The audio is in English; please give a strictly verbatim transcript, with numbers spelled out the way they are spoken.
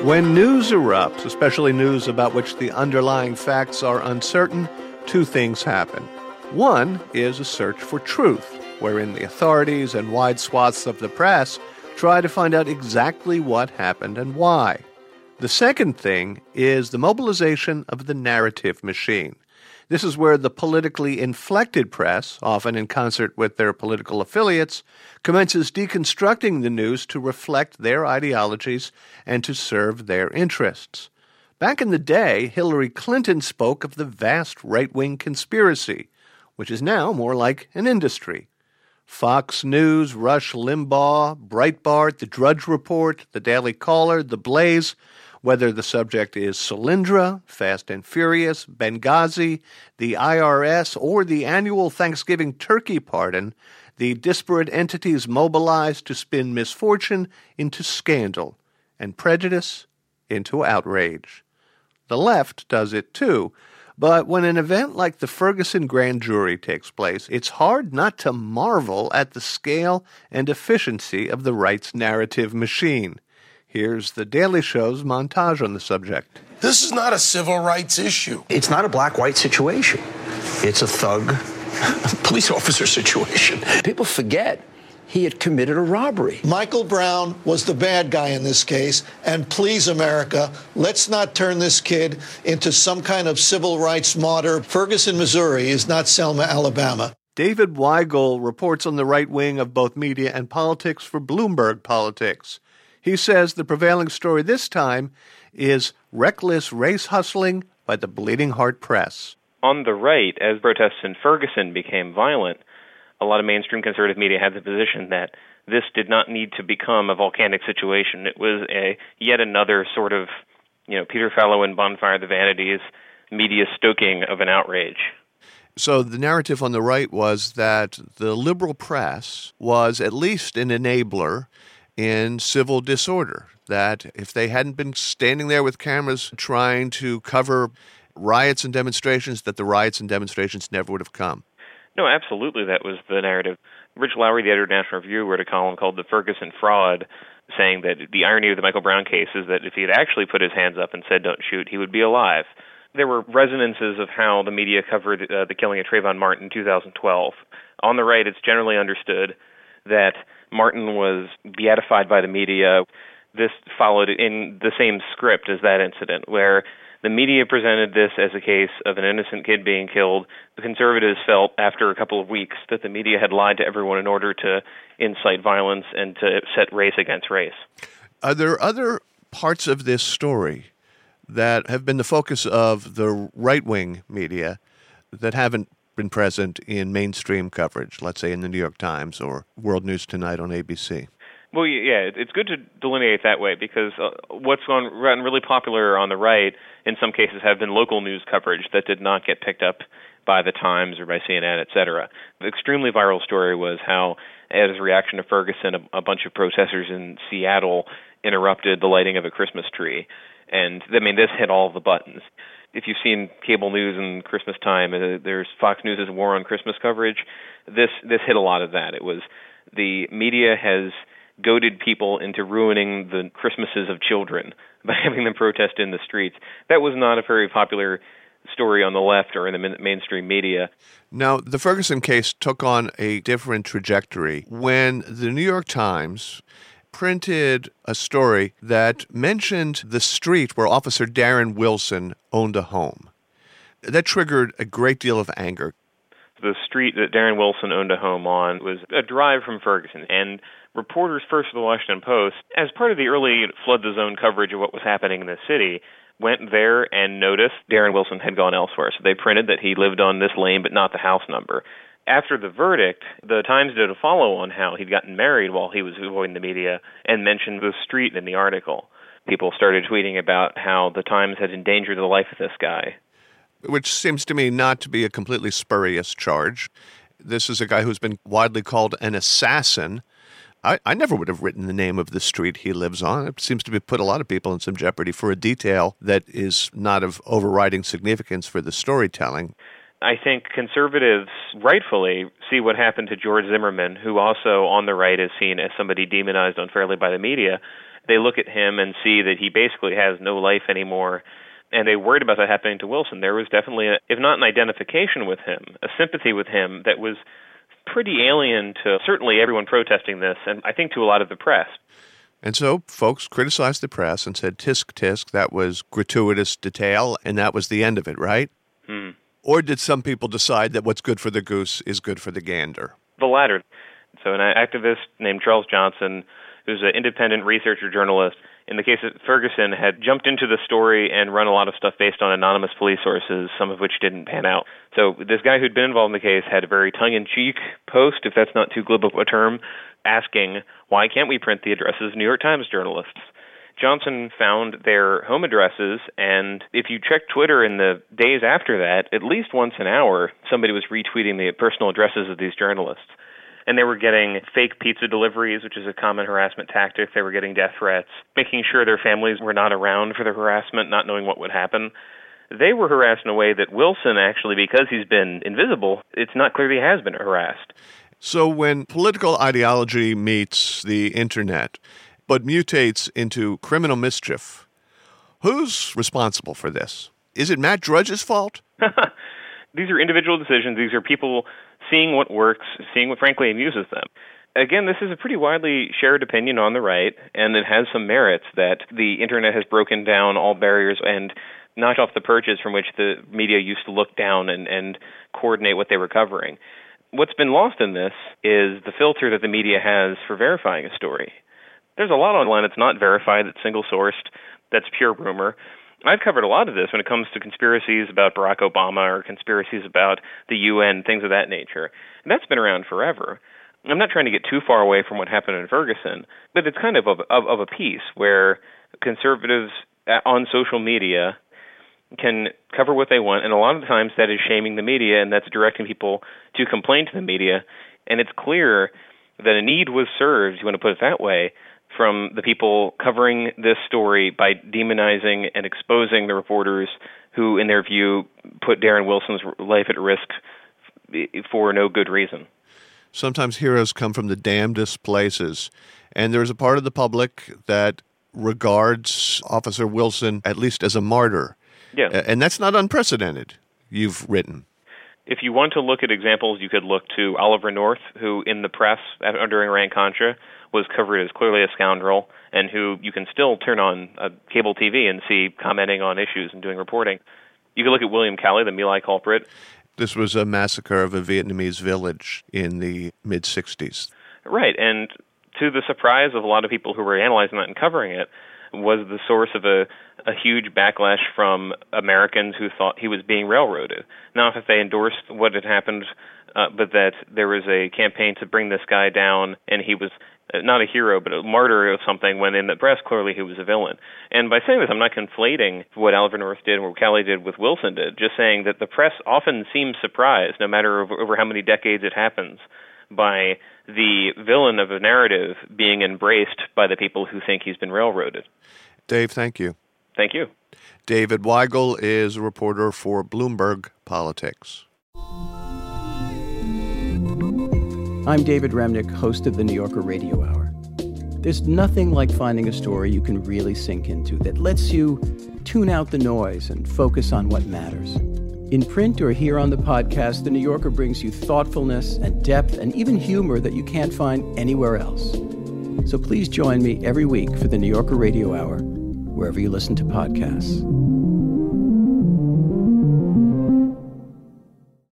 When news erupts, especially news about which the underlying facts are uncertain, two things happen. One is a search for truth, wherein the authorities and wide swaths of the press try to find out exactly what happened and why. The second thing is the mobilization of the narrative machine. This is where the politically inflected press, often in concert with their political affiliates, commences deconstructing the news to reflect their ideologies and to serve their interests. Back in the day, Hillary Clinton spoke of the vast right-wing conspiracy, which is now more like an industry. Fox News, Rush Limbaugh, Breitbart, The Drudge Report, The Daily Caller, The Blaze, whether the subject is Solyndra, Fast and Furious, Benghazi, the I R S, or the annual Thanksgiving turkey pardon, the disparate entities mobilized to spin misfortune into scandal and prejudice into outrage. The left does it too, but when an event like the Ferguson grand jury takes place, it's hard not to marvel at the scale and efficiency of the right's narrative machine. Here's The Daily Show's montage on the subject. This is not a civil rights issue. It's not a black-white situation. It's a thug police officer situation. People forget he had committed a robbery. Michael Brown was the bad guy in this case, and please, America, let's not turn this kid into some kind of civil rights martyr. Ferguson, Missouri is not Selma, Alabama. David Weigel reports on the right wing of both media and politics for Bloomberg Politics. He says the prevailing story this time is reckless race hustling by the Bleeding Heart Press. On the right, as protests in Ferguson became violent, a lot of mainstream conservative media had the position that this did not need to become a volcanic situation. It was a yet another sort of, you know, Peter Fallow and Bonfire of the Vanities media stoking of an outrage. So the narrative on the right was that the liberal press was at least an enabler in civil disorder, that if they hadn't been standing there with cameras trying to cover riots and demonstrations, that the riots and demonstrations never would have come. No, absolutely, that was the narrative. Rich Lowry, the editor of National Review, wrote a column called The Ferguson Fraud, saying that the irony of the Michael Brown case is that if he had actually put his hands up and said, don't shoot, he would be alive. There were resonances of how the media covered uh, the killing of Trayvon Martin in two thousand twelve. On the right, it's generally understood that Martin was beatified by the media. This followed in the same script as that incident, where the media presented this as a case of an innocent kid being killed. The conservatives felt after a couple of weeks that the media had lied to everyone in order to incite violence and to set race against race. Are there other parts of this story that have been the focus of the right-wing media that haven't been present in mainstream coverage, let's say in the New York Times or World News Tonight on A B C? Well, yeah, it's good to delineate that way because uh, what's gone really popular on the right in some cases have been local news coverage that did not get picked up by the Times or by C N N, et cetera. The extremely viral story was how, as a reaction to Ferguson, a, a bunch of protesters in Seattle interrupted the lighting of a Christmas tree. And, I mean, this hit all the buttons. If you've seen cable news in Christmas time, uh, there's Fox News' War on Christmas coverage. This this hit a lot of that. It was the media has goaded people into ruining the Christmases of children by having them protest in the streets. That was not a very popular story on the left or in the mainstream media. Now, the Ferguson case took on a different trajectory when the New York Times printed a story that mentioned the street where Officer Darren Wilson owned a home. That triggered a great deal of anger. The street that Darren Wilson owned a home on was a drive from Ferguson, and reporters first of the Washington Post, as part of the early Flood the Zone coverage of what was happening in the city, went there and noticed Darren Wilson had gone elsewhere. So they printed that he lived on this lane but not the house number. After the verdict, the Times did a follow on how he'd gotten married while he was avoiding the media and mentioned the street in the article. People started tweeting about how the Times had endangered the life of this guy. Which seems to me not to be a completely spurious charge. This is a guy who's been widely called an assassin. I, I never would have written the name of the street he lives on. It seems to be put a lot of people in some jeopardy for a detail that is not of overriding significance for the storytelling. I think conservatives rightfully see what happened to George Zimmerman, who also on the right is seen as somebody demonized unfairly by the media, they look at him and see that he basically has no life anymore, and they worried about that happening to Wilson. There was definitely, a, if not an identification with him, a sympathy with him that was pretty alien to certainly everyone protesting this, and I think to a lot of the press. And so folks criticized the press and said, tisk, tisk, that was gratuitous detail, and that was the end of it, right? Hmm. Or did some people decide that what's good for the goose is good for the gander? The latter. So an activist named Charles Johnson, who's an independent researcher journalist, in the case of Ferguson, had jumped into the story and run a lot of stuff based on anonymous police sources, some of which didn't pan out. So this guy who'd been involved in the case had a very tongue-in-cheek post, if that's not too glib of a term, asking, why can't we print the addresses of New York Times journalists? Johnson found their home addresses, and if you check Twitter in the days after that, at least once an hour, somebody was retweeting the personal addresses of these journalists. And they were getting fake pizza deliveries, which is a common harassment tactic. They were getting death threats, making sure their families were not around for the harassment, not knowing what would happen. They were harassed in a way that Wilson, actually, because he's been invisible, it's not clear he has been harassed. So when political ideology meets the internet, but mutates into criminal mischief, who's responsible for this? Is it Matt Drudge's fault? These are individual decisions. These are people seeing what works, seeing what frankly amuses them. Again, this is a pretty widely shared opinion on the right, and it has some merits that the internet has broken down all barriers and knocked off the perches from which the media used to look down and, and coordinate what they were covering. What's been lost in this is the filter that the media has for verifying a story. There's a lot online that's not verified, that's single-sourced, that's pure rumor. I've covered a lot of this when it comes to conspiracies about Barack Obama or conspiracies about the U N, things of that nature. And that's been around forever. I'm not trying to get too far away from what happened in Ferguson, but it's kind of of, of, of a piece where conservatives on social media can cover what they want, and a lot of the times that is shaming the media, and that's directing people to complain to the media. And it's clear that a need was served, you want to put it that way, from the people covering this story by demonizing and exposing the reporters who, in their view, put Darren Wilson's life at risk for no good reason. Sometimes heroes come from the damnedest places, and there's a part of the public that regards Officer Wilson at least as a martyr. Yeah. And that's not unprecedented, you've written. If you want to look at examples, you could look to Oliver North, who in the press during Iran-Contra was covered as clearly a scoundrel, and who you can still turn on uh, cable T V and see commenting on issues and doing reporting. You could look at William Calley, the My Lai culprit. This was a massacre of a Vietnamese village in the mid-sixties. Right, and to the surprise of a lot of people who were analyzing that and covering it, was the source of a, a huge backlash from Americans who thought he was being railroaded. Not that they endorsed what had happened, uh, but that there was a campaign to bring this guy down, and he was not a hero, but a martyr or something, when in the press, clearly he was a villain. And by saying this, I'm not conflating what Oliver North did and what Calley did with Wilson did, just saying that the press often seems surprised, no matter over, over how many decades it happens, by the villain of a narrative being embraced by the people who think he's been railroaded. Dave, thank you. Thank you. David Weigel is a reporter for Bloomberg Politics. I'm David Remnick, host of the New Yorker Radio Hour. There's nothing like finding a story you can really sink into that lets you tune out the noise and focus on what matters. In print or here on the podcast, The New Yorker brings you thoughtfulness and depth and even humor that you can't find anywhere else. So please join me every week for The New Yorker Radio Hour, wherever you listen to podcasts.